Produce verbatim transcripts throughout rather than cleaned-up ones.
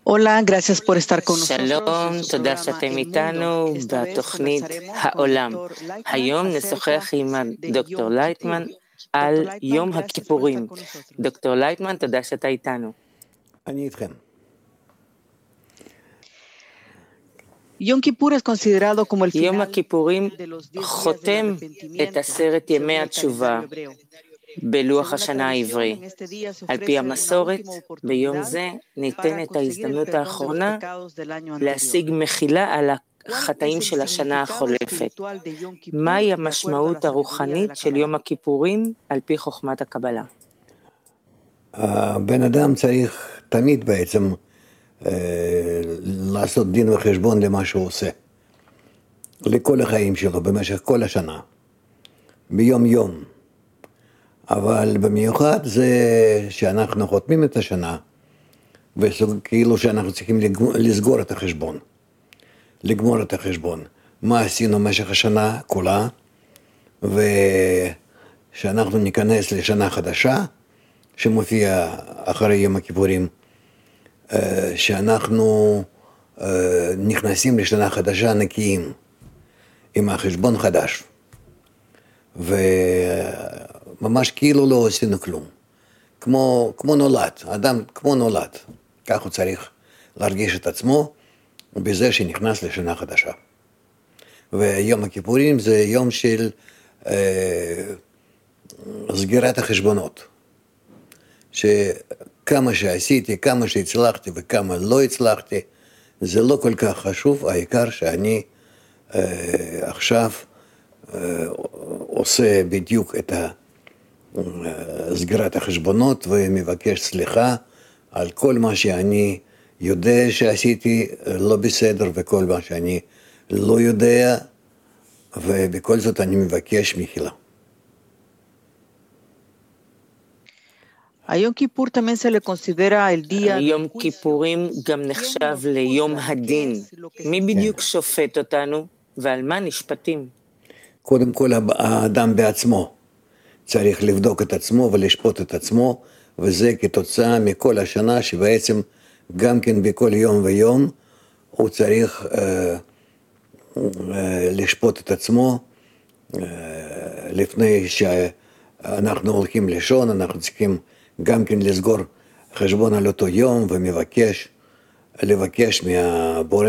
Hola, gracias por estar con nosotros. שלום, תודה שאתם איתנו בתוכנית העולם. היום נשוחח עם דוקטור לייטמן על יום הכיפורים. דוקטור לייטמן, תודה שאתה איתנו. אני איתכם. יום הכיפורים חותם את עשרת ימי התשובה בלוח השנה העברי. על פי המסורת, ביום זה ניתן את ההזדמנות האחרונה להשיג מחילה על החטאים של השנה החולפת. מהי המשמעות הרוחנית של יום הכיפורים על פי חוכמת הקבלה? הבן אדם צריך תמיד בעצם לעשות דין וחשבון למה שהוא עושה, לכל החיים שלו במשך כל השנה, ביום יום. אבל במיוחד זה שאנחנו חותמים את השנה, וכאילו שאנחנו צריכים לסגור את החשבון, לגמור את החשבון, מה עשינו במשך השנה כולה, ושאנחנו ניכנס לשנה חדשה, שמופיע אחרי יום הכיפורים, שאנחנו נכנסים לשנה חדשה נקיים, עם החשבון חדש, וממש כאילו לא עשינו כלום, כמו, כמו נולד, אדם כמו נולד, כך הוא צריך להרגיש את עצמו, בזה שנכנס לשנה חדשה. ויום הכיפורים זה יום של אה, סגירת החשבונות, שכמה שעשיתי, כמה שהצלחתי וכמה לא הצלחתי, זה לא כל כך חשוב, העיקר שאני אה, עכשיו אה, עושה בדיוק את סגירת החשבונות ומבקש סליחה על כל מה שאני יודע שעשיתי לא בסדר וכל מה שאני לא יודע, ובכל זאת אני מבקש מחילה. יום כיפורים גם נחשב ליום הדין. מי בדיוק שופט אותנו ועל מה נשפטים? קודם כל האדם בעצמו צריך לבדוק את עצמו ולשפוט את עצמו, וזה כתוצאה מכל השנה שבעצם גם כן בכל יום ויום הוא צריך אה, אה, לשפוט את עצמו. אה, לפני שאנחנו הולכים לישון אנחנו צריכים גם כן לסגור חשבון על אותו יום, ומבקש לבקש מהבורא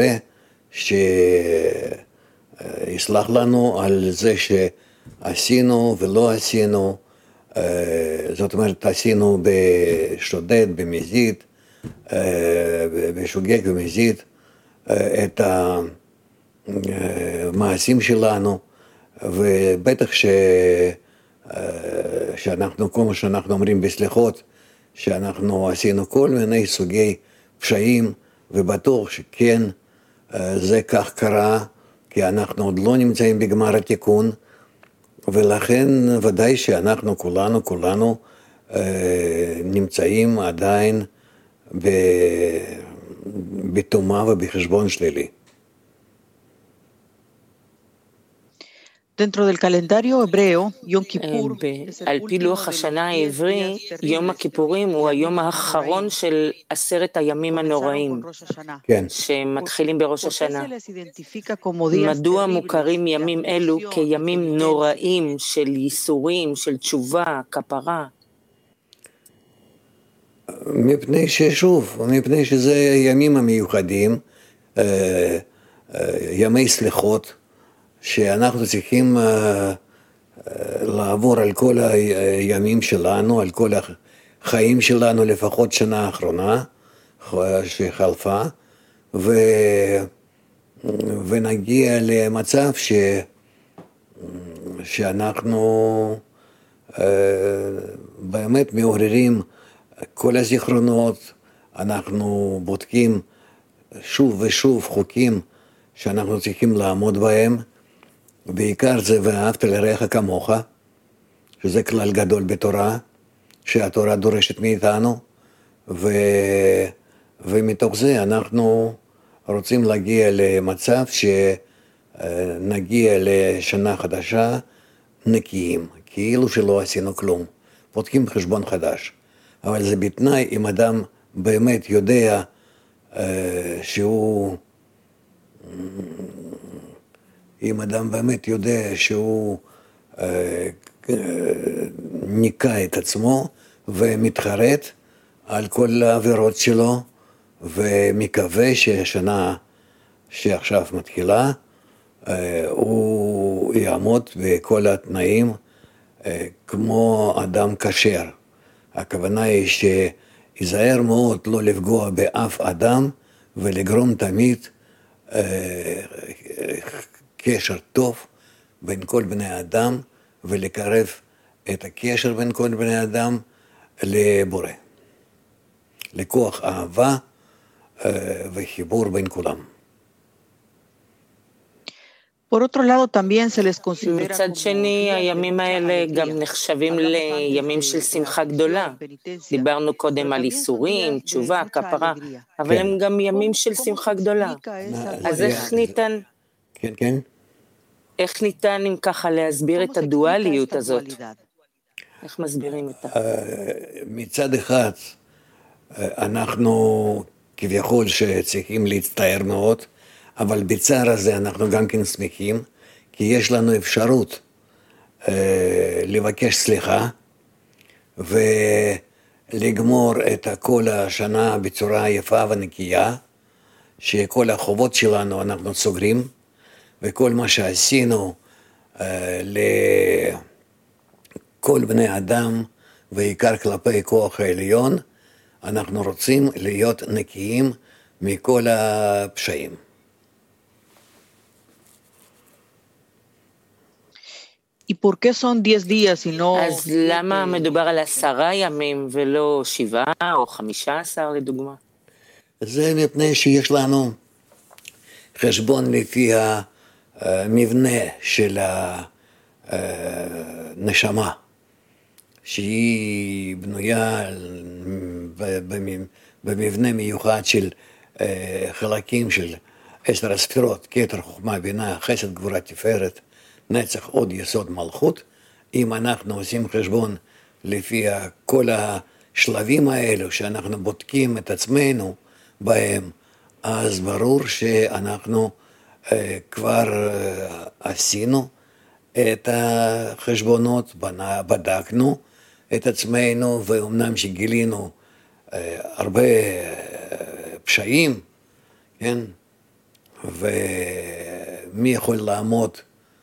שיסלח לנו על זה שעשינו ולא עשינו, זאת אומרת עשינו בשודד, במזיד, בשוגג ומזיד את המעשים שלנו, ובטח ש... שאנחנו, כמו שאנחנו אומרים בסליחות, שאנחנו עשינו כל מיני סוגי פשעים, ובטוח שכן זה כך קרה, כי אנחנו עוד לא נמצאים בגמר התיקון, ולכן ודאי שאנחנו כולנו, כולנו נמצאים עדיין בתומה ובחשבון שלילי. Dentro del calendario hebreo, Yom Kippur, על פי לוח השנה העברי, יום הכיפורים הוא היום האחרון של עשרת הימים הנוראים, שמתחילים בראש השנה. מדוע מוכרים ימים אלו כימים נוראים של ייסורים, של תשובה, כפרה? מפני ששוב, מפני שזה ימים המיוחדים, ימי סליחות, שאנחנו צריכים uh, uh, לעבור על כל הימים שלנו, על כל החיים שלנו, לפחות שנה האחרונה שחלפה, ו... ונגיע למצב ש... שאנחנו uh, באמת מעוררים כל הזיכרונות, אנחנו בודקים שוב ושוב חוקים שאנחנו צריכים לעמוד בהם, בעיקר זה ואהבת לרעך כמוך, שזה כלל גדול בתורה, שהתורה דורשת מאיתנו, ו... ומתוך זה אנחנו רוצים להגיע למצב שנגיע לשנה חדשה נקיים, כאילו שלא עשינו כלום, פותחים חשבון חדש, אבל זה בתנאי אם אדם באמת יודע שהוא, אם אדם באמת יודע שהוא ניקה את עצמו ומתחרט על כל העבירות שלו, ומקווה שהשנה שעכשיו מתחילה, הוא יעמוד בכל התנאים כמו אדם כשר. הכוונה היא שיזהר מאוד לא לפגוע באף אדם, ולגרום תמיד קשר טוב בין כל בני אדם, ולקרב את הקשר בין כל בני אדם לבורא. לכוח אהבה וחיבור בין כולם. מצד שני, הימים האלה גם נחשבים לימים של שמחה גדולה. דיברנו קודם על איסורים, תשובה, כפרה, אבל הם גם ימים של שמחה גדולה. אז איך ניתן, כן, כן. איך ניתן אם ככה להסביר את הדואליות הזאת? איך מסבירים את זה? מצד אחד, אנחנו כביכול שצריכים להצטער מאוד, אבל בצער הזה אנחנו גם כן שמחים, כי יש לנו אפשרות אה, לבקש סליחה, ולגמור את כל השנה בצורה יפה ונקייה, שכל החובות שלנו אנחנו סוגרים, וכל מה שעשינו אה, לכל בני אדם, ועיקר כלפי כוח העליון, אנחנו רוצים להיות נקיים מכל הפשעים. אז למה מדובר על עשרה ימים ולא שבעה או חמישה עשר לדוגמה? זה מפני שיש לנו חשבון לפי המבנה של הנשמה, שהיא בנויה במבנה מיוחד של חלקים של עשר הספירות, כתר, חוכמה, בינה, חסד, גבורה, תפארת, נצח, עוד יסוד, מלכות. אם אנחנו עושים חשבון לפי כל השלבים האלו שאנחנו בודקים את עצמנו בהם, אז ברור שאנחנו כבר עשינו את החשבונות, בדקנו את עצמנו, ואומנם שגילינו הרבה פשעים, כן? ומי יכול לעמוד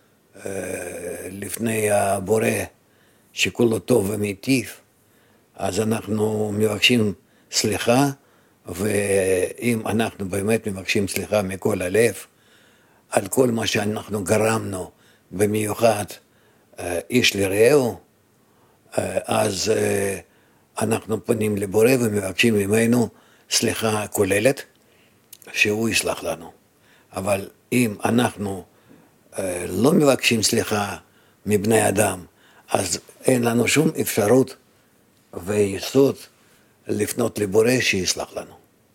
לפני הבורא שכולו טוב ומיטיב, אז אנחנו מבקשים סליחה, ואם אנחנו באמת מבקשים סליחה מכל הלב, על כל מה שאנחנו גרמנו, במיוחד איש לרעהו, אז אנחנו פונים לבורא ומבקשים ממנו סליחה כוללת, שהוא יסלח לנו. אבל אם אנחנו לא מבקשים סליחה מבני אדם, אז אין לנו שום אפשרות ויסוד לפנות לבורא שיסלח לנו.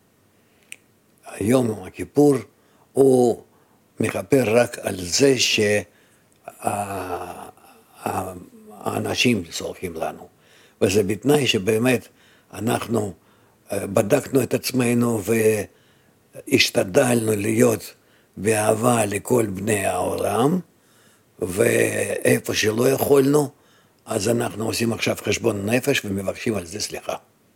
היום הכיפור הוא מכפר רק על זה שהאנשים סולחים לנו, וזה בתנאי שבאמת אנחנו בדקנו את עצמנו והשתדלנו להיות באהבה לכל בני העולם, ואיפה שלא יכולנו, אז אנחנו עושים עכשיו חשבון נפש ומבקשים על זה סליחה.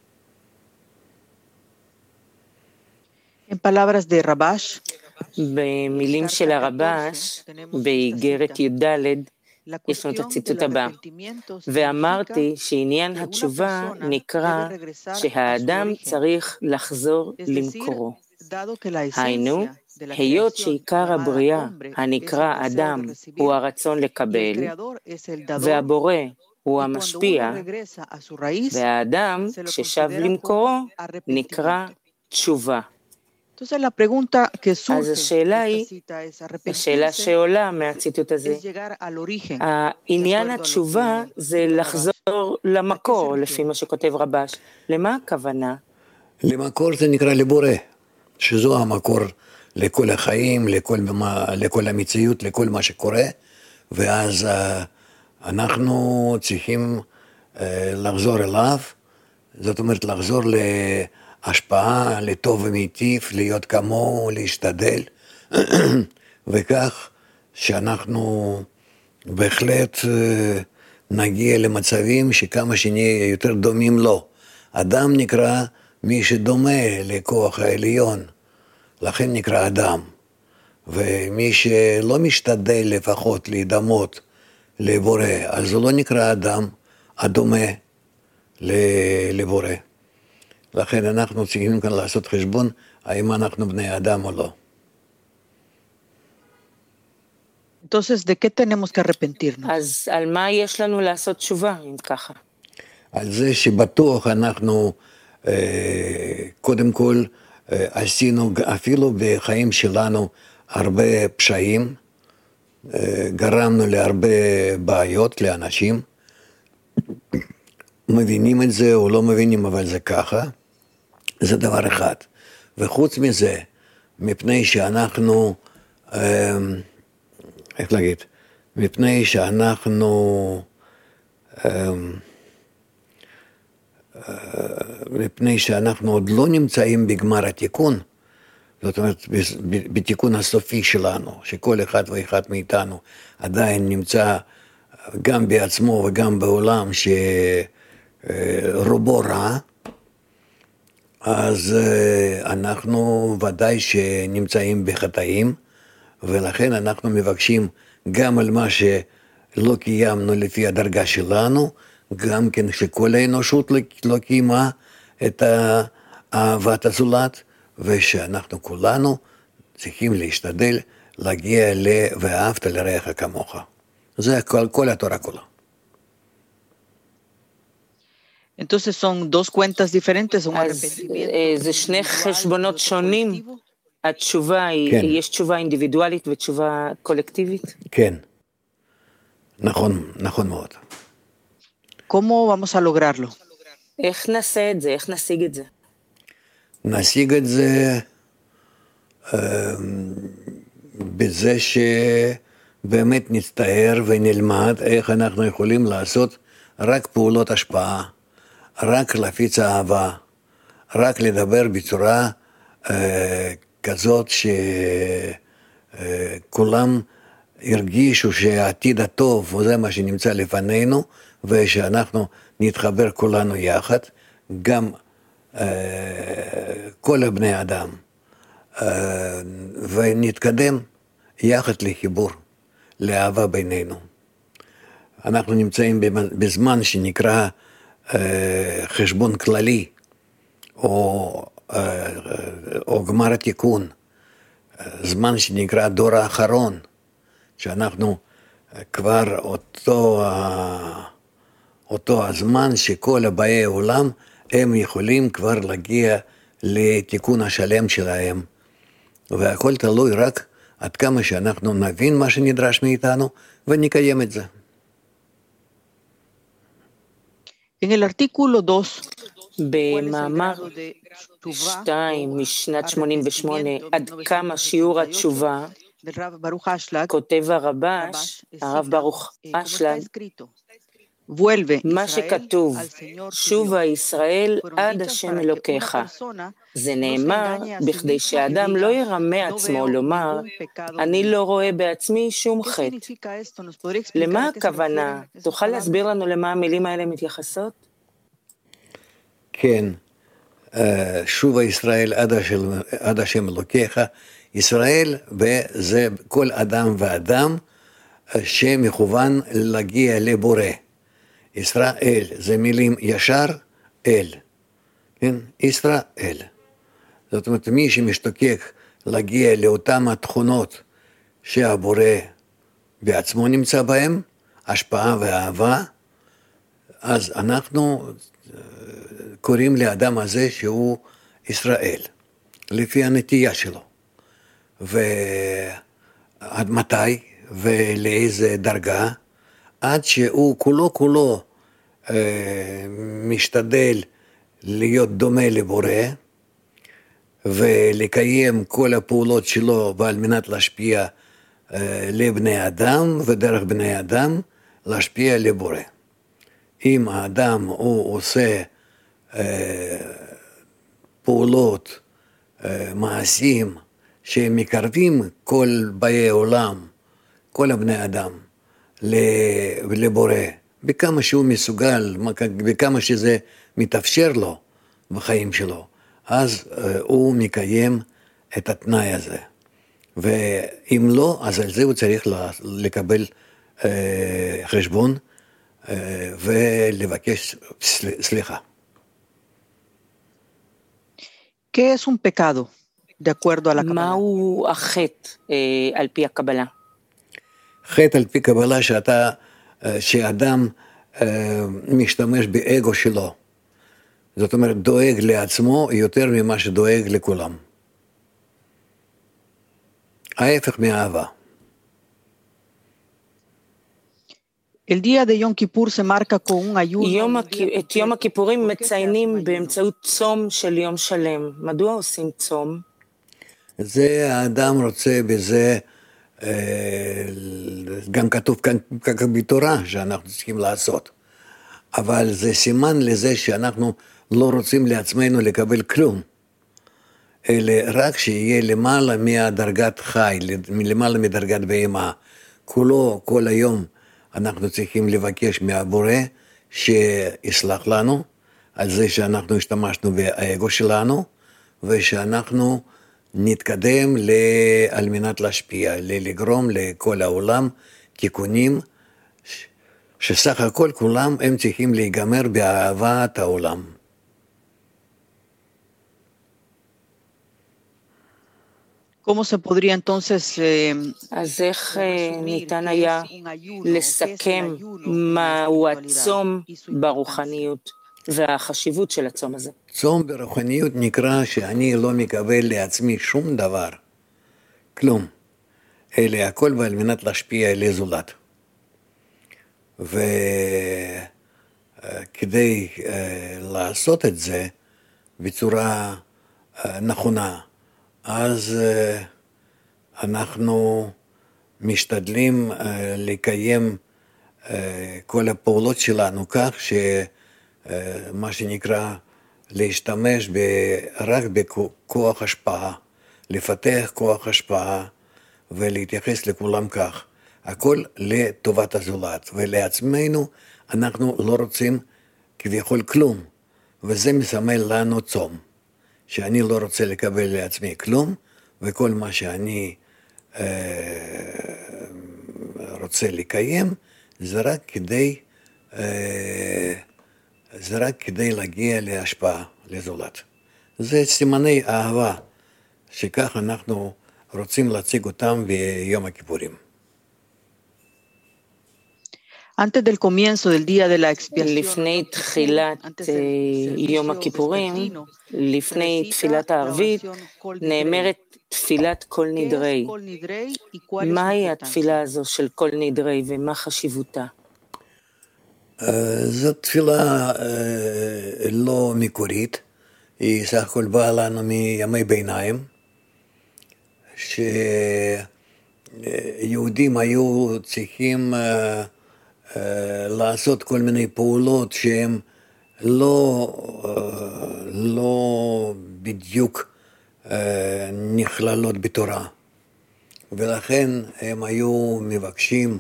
במילים של הרבש, באיגרת י"ד, יש לנו את הציטוט הבא: ואמרתי שעניין התשובה נקרא שהאדם צריך לחזור למקורו. היינו, היות שעיקר הבריאה הנקרא אדם הוא הרצון לקבל, והבורא הוא המשפיע, והאדם ששב למקורו נקרא תשובה. אז השאלה היא, השאלה שעולה מהציטוט הזה, העניין התשובה זה לחזור למקור, לפי מה שכותב רבש. למה הכוונה? למקור זה נקרא לבורא, שזו המקור לכל החיים, לכל, לכל המציאות, לכל מה שקורה, ואז אנחנו צריכים לחזור אליו, זאת אומרת לחזור השפעה לטוב ומיטיב, להיות כמוהו, להשתדל, וכך שאנחנו בהחלט נגיע למצבים שכמה שנהיה יותר דומים לו. אדם נקרא מי שדומה לכוח העליון, לכן נקרא אדם. ומי שלא משתדל לפחות להידמות לבורא, אז הוא לא נקרא אדם הדומה לבורא. לכן אנחנו צריכים כאן לעשות חשבון, האם אנחנו בני אדם או לא. Entonces, ¿de qué tenemos que arrepentirnos? אז על מה יש לנו לעשות תשובה, אם ככה? על זה שבטוח אנחנו, קודם כל, עשינו אפילו בחיים שלנו הרבה פשעים, גרמנו להרבה בעיות לאנשים, מבינים את זה או לא מבינים, אבל זה ככה, זה דבר אחד. וחוץ מזה, מפני שאנחנו, איך להגיד, מפני שאנחנו, מפני שאנחנו עוד לא נמצאים בגמר התיקון, זאת אומרת, בתיקון הסופי שלנו, שכל אחד ואחד מאיתנו עדיין נמצא גם בעצמו וגם בעולם שרובו רע, אז אנחנו ודאי שנמצאים בחטאים, ולכן אנחנו מבקשים גם על מה שלא קיימנו לפי הדרגה שלנו, גם כן שכל האנושות לא קיימה את אהבת הזולת, ושאנחנו כולנו צריכים להשתדל להגיע ל... ואהבת לרעך כמוך. זה כל, כל התורה כולה. Entonces son dos cuentas diferentes, un אז זה שני חשבונות שונים. התשובה היא, יש תשובה אינדיבידואלית ותשובה קולקטיבית? כן. נכון, נכון מאוד. ¿Cómo vamos a lograrlo? איך נעשה את זה? איך נשיג את זה? נשיג את זה בזה שבאמת נצטער ונלמד איך אנחנו יכולים לעשות רק פעולות השפעה, רק להפיץ אהבה, רק לדבר בצורה כזאת שכולם הרגישו שהעתיד הטוב וזה מה שנמצא לפנינו, ושאנחנו נתחבר כולנו יחד, גם כל הבני אדם, ונתקדם יחד לחיבור, לאהבה בינינו. אנחנו נמצאים בזמן שנקרא חשבון כללי, או, או גמר התיקון, זמן שנקרא דור האחרון, שאנחנו כבר אותו, אותו הזמן שכל הבאי העולם, הם יכולים כבר להגיע לתיקון השלם שלהם, והכל תלוי רק עד כמה שאנחנו נבין מה שנדרש מאיתנו, ונקיים את זה. En el artículo dos, במאמר שתיים משנת שמונים ושמונה, עד כמה שיעור התשובה, כותב הרבש, הרב ברוך אשלג, מה שכתוב, שובה ישראל עד השם אלוקיך. זה נאמר בכדי שהאדם לא ירמה עצמו לומר, אני לא רואה בעצמי שום חטא. למה הכוונה? תוכל להסביר לנו למה המילים האלה מתייחסות? כן, שובה ישראל עד השם אלוקיך, ישראל וזה כל אדם ואדם שמכוון להגיע לבורא. ישראל, זה מילים ישר אל, כן? ישראל. זאת אומרת, מי שמשתוקק להגיע לאותם התכונות שהבורא בעצמו נמצא בהם, השפעה ואהבה, אז אנחנו קוראים לאדם הזה שהוא ישראל, לפי הנטייה שלו. ועד מתי ולאיזה דרגה? עד שהוא כולו כולו אה, משתדל להיות דומה לבורא, ולקיים כל הפעולות שלו, ועל מנת להשפיע אה, לבני אדם, ודרך בני אדם להשפיע לבורא. אם האדם הוא עושה אה, פעולות, מעשים, שהם מקרבים כל באי העולם, כל הבני אדם, לבורא, בכמה שהוא מסוגל, בכמה שזה מתאפשר לו בחיים שלו, אז הוא מקיים את התנאי הזה. ואם לא, אז על זה הוא צריך לקבל חשבון ולבקש סליחה. ¿Qué es un pecado, de acuerdo a la Kabbalah? מהו החטא על פי הקבלה? חטא על פי קבלה שאתה, שאדם משתמש באגו שלו. זאת אומרת, דואג לעצמו יותר ממה שדואג לכולם. ההפך מאהבה. El día de Yom Kippur se marca con un ayuno. את יום הכיפורים מציינים באמצעות צום של יום שלם. מדוע עושים צום? זה האדם רוצה בזה, גם כתוב כאן בתורה שאנחנו צריכים לעשות. אבל זה סימן לזה שאנחנו לא רוצים לעצמנו לקבל כלום. אלא רק שיהיה למעלה מהדרגת חי, למעלה מדרגת בהמה. כולו, כל היום, אנחנו צריכים לבקש מהבורא שיסלח לנו על זה שאנחנו השתמשנו באגו שלנו, ושאנחנו נתקדם על מנת להשפיע, לגרום לכל העולם תיקונים, שסך הכל כולם הם צריכים להיגמר באהבת העולם. ¿Cómo se podría entonces אז איך ניתן היה לסכם מהו הצום ברוחניות והחשיבות של הצום הזה? צום ברוחניות נקרא שאני לא מקבל לעצמי שום דבר, כלום, אלא הכל ועל מנת להשפיע על הזולת. וכדי לעשות את זה בצורה נכונה, אז אנחנו משתדלים לקיים כל הפעולות שלנו כך שמה שנקרא להשתמש רק בכוח השפעה, לפתח כוח השפעה ולהתייחס לכולם כך. הכל לטובת הזולת, ולעצמנו אנחנו לא רוצים כביכול כלום, וזה מסמל לנו צום. שאני לא רוצה לקבל לעצמי כלום, וכל מה שאני אה, רוצה לקיים, זה רק כדי, אה, זה רק כדי להגיע להשפעה, לזולת. זה סימני אהבה, שכך אנחנו רוצים להציג אותם ביום הכיפורים. Antes del comienzo del día de la expiación, לפני תחילת יום הכיפורים, לפני תפילת הערבית, נאמרת תפילת כל נדרי. מהי התפילה הזו של כל נדרי ומה חשיבותה? זו תפילה לא מקורית, היא סך הכל באה לנו מימי ביניים, שיהודים היו צריכים לעשות כל מיני פעולות שהן לא, לא בדיוק נכללות בתורה. ולכן הם היו מבקשים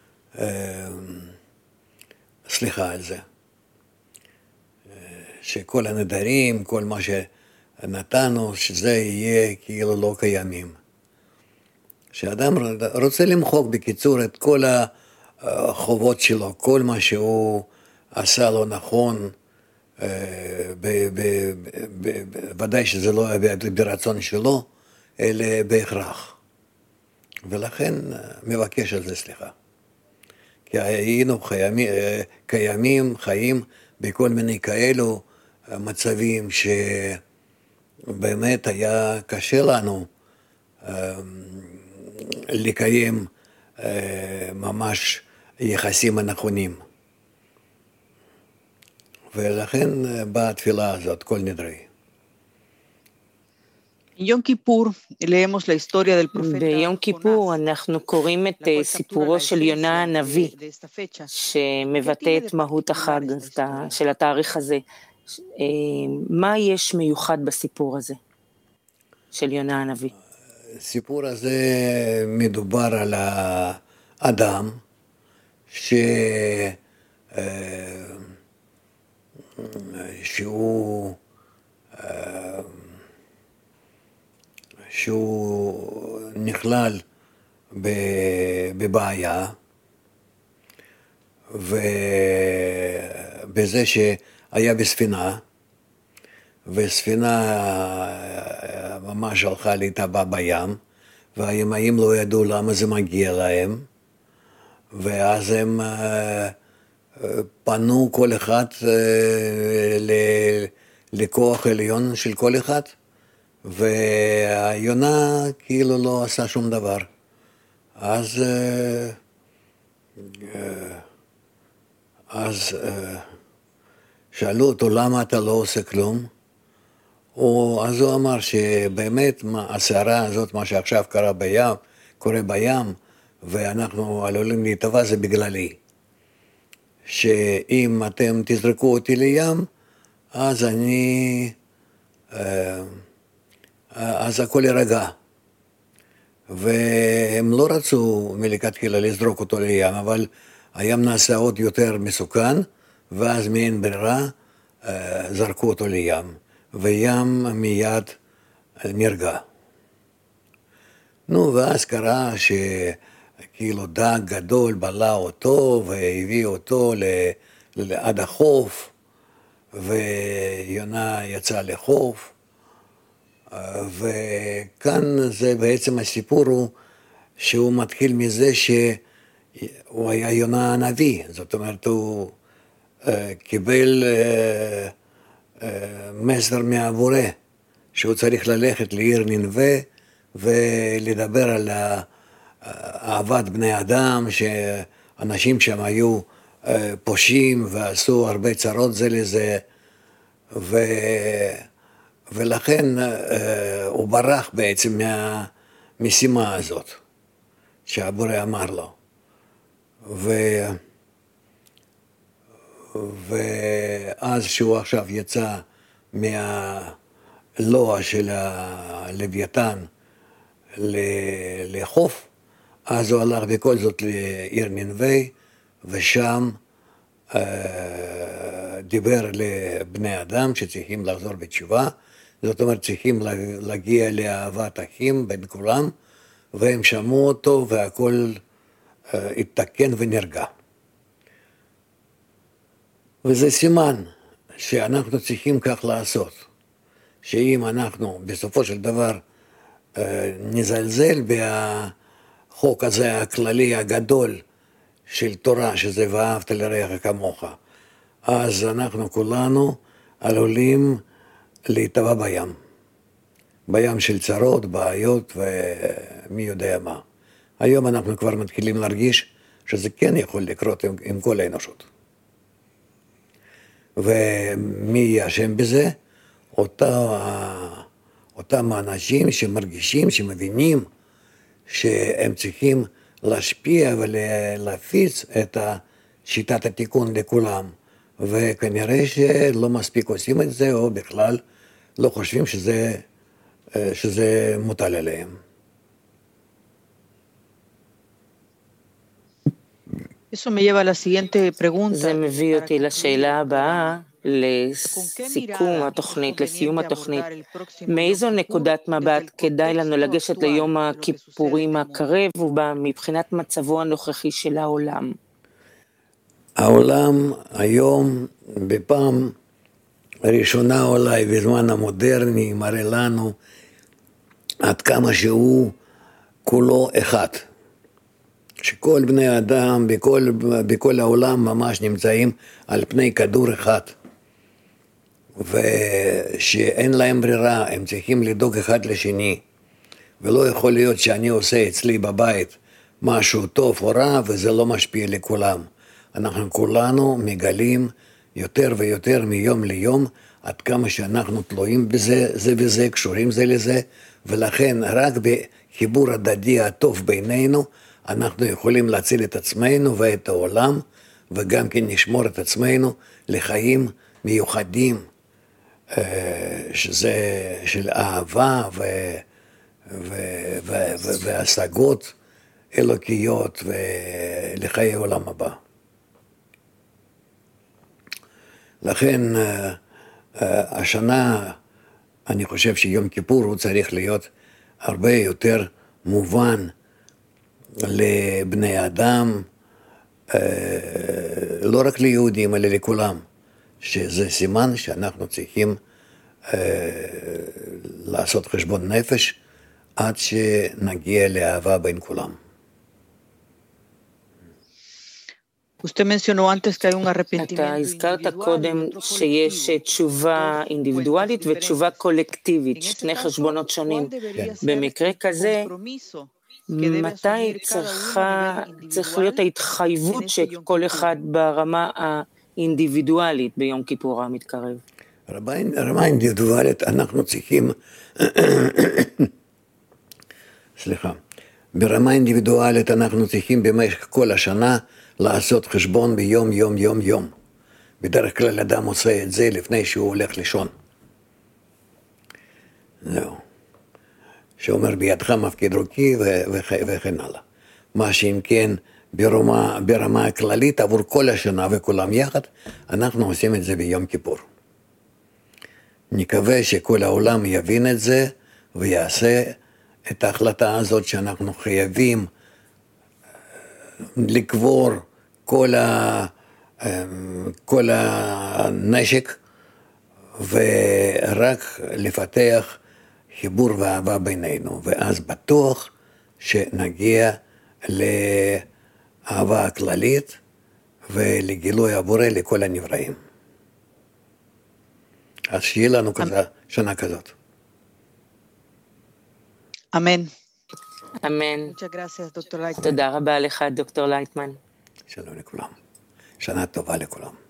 סליחה על זה. שכל הנדרים, כל מה שנתנו, שזה יהיה כאילו לא קיימים. שאדם רוצה למחוק בקיצור את כל ה... החובות שלו, כל מה שהוא עשה לו נכון, ודאי שזה לא ברצון שלו, אלא בהכרח. ולכן מבקש על זה סליחה. כי היינו קיימים, קיימים, חיים בכל מיני כאלו מצבים שבאמת היה קשה לנו לקיים ממש יחסים הנכונים. ולכן באה התפילה הזאת, כל נדרי. ביום כיפור, leemos la historia del profeta. ביום כיפור אנחנו קוראים את סיפורו של יונה הנביא, שמבטא את מהות החג של התאריך הזה, מה יש מיוחד בסיפור הזה של יונה הנביא? הסיפור הזה מדובר על האדם ש... שהוא שהוא נכלל בבעיה ובזה שהיה בספינה וספינה ממש הלכה להתאבע בים והימאים לא ידעו למה זה מגיע להם ואז הם פנו כל אחד לכוח עליון של כל אחד והיונה כאילו לא עשה שום דבר אז אז שאלו אותו למה אתה לא עושה כלום או, אז הוא אמר שבאמת הסערה הזאת מה שעכשיו קרה בים קורה בים ואנחנו עלולים להתאבע זה בגללי שאם אתם תזרקו אותי לים אז אני אז הכל יירגע והם לא רצו מלכתחילה לזרוק אותו לים אבל הים נעשה עוד יותר מסוכן ואז מאין ברירה זרקו אותו לים וים מיד נרגע. נו ואז קרה שכאילו דג גדול בלע אותו והביא אותו עד החוף ויונה יצא לחוף וכאן זה בעצם הסיפור הוא שהוא מתחיל מזה שהוא היה יונה הנביא, זאת אומרת הוא קיבל מסר מהבורא שהוא צריך ללכת לעיר נינווה ולדבר על אהבת בני אדם שאנשים שם היו פושעים ועשו הרבה צרות זה לזה ו... ולכן הוא ברח בעצם מהמשימה הזאת שהבורא אמר לו ו... ואז שהוא עכשיו יצא מהלוע של הלוויתן לחוף אז הוא הלך בכל זאת לעיר נינווה ושם דיבר לבני אדם שצריכים לחזור בתשובה זאת אומרת צריכים להגיע לאהבת אחים בין כולם והם שמעו אותו והכל התתקן ונרגע וזה סימן שאנחנו צריכים כך לעשות שאם אנחנו בסופו של דבר נזלזל בחוק הזה הכללי הגדול של תורה שזה ואהבת לרעך כמוך אז אנחנו כולנו עלולים להתאבע בים בים של צרות, בעיות ומי יודע מה היום אנחנו כבר מתחילים להרגיש שזה כן יכול לקרות עם, עם כל האנושות ומי יהיה אשם בזה? אותה, אותם האנשים שמרגישים, שמבינים שהם צריכים להשפיע ולהפיץ את שיטת התיקון לכולם וכנראה שלא מספיק עושים את זה או בכלל לא חושבים שזה, שזה מוטל עליהם. זה מביא אותי לשאלה הבאה, לסיכום התוכנית, לסיום התוכנית. מאיזו נקודת מבט כדאי לנו לגשת ליום הכיפורים הקרב ומבחינת מצבו הנוכחי של העולם? העולם היום בפעם הראשונה אולי בזמן המודרני מראה לנו עד כמה שהוא כולו אחד. שכל בני האדם בכל, בכל העולם ממש נמצאים על פני כדור אחד ושאין להם ברירה, הם צריכים לדאוג אחד לשני ולא יכול להיות שאני עושה אצלי בבית משהו טוב או רע וזה לא משפיע לכולם. אנחנו כולנו מגלים יותר ויותר מיום ליום עד כמה שאנחנו תלויים בזה, זה בזה, קשורים זה לזה ולכן רק בחיבור הדדי הטוב בינינו אנחנו יכולים להציל את עצמנו ואת העולם, וגם כן נשמור את עצמנו לחיים מיוחדים שזה של אהבה ו, ו, ו, ו, והשגות אלוקיות ולחיי עולם הבא. לכן השנה אני חושב שיום כיפור הוא צריך להיות הרבה יותר מובן לבני אדם, לא רק ליהודים אלא לכולם, שזה סימן שאנחנו צריכים לעשות חשבון נפש עד שנגיע לאהבה בין כולם. אתה הזכרת קודם שיש תשובה אינדיבידואלית ותשובה קולקטיבית, שני חשבונות שונים. במקרה כזה, מתי צריכה, צריך להיות ההתחייבות שכל אחד ברמה האינדיבידואלית ביום כיפור המתקרב? רמה אינדיבידואלית אנחנו צריכים, סליחה, ברמה אינדיבידואלית אנחנו צריכים במשך כל השנה לעשות חשבון ביום, יום, יום, יום. בדרך כלל אדם עושה את זה לפני שהוא הולך לישון. זהו. שאומר בידך מפקיד רוקי וכן הלאה. מה שאם כן ברמה, ברמה הכללית עבור כל השנה וכולם יחד, אנחנו עושים את זה ביום כיפור. נקווה שכל העולם יבין את זה ויעשה את ההחלטה הזאת שאנחנו חייבים לקבור כל, ה, כל הנשק ורק לפתח חיבור ואהבה בינינו, ואז בטוח שנגיע לאהבה הכללית ולגילוי הבורא לכל הנבראים. אז שיהיה לנו כזה, שנה כזאת. אמן. אמן. תודה רבה לך, דוקטור לייטמן. שלום לכולם. שנה טובה לכולם.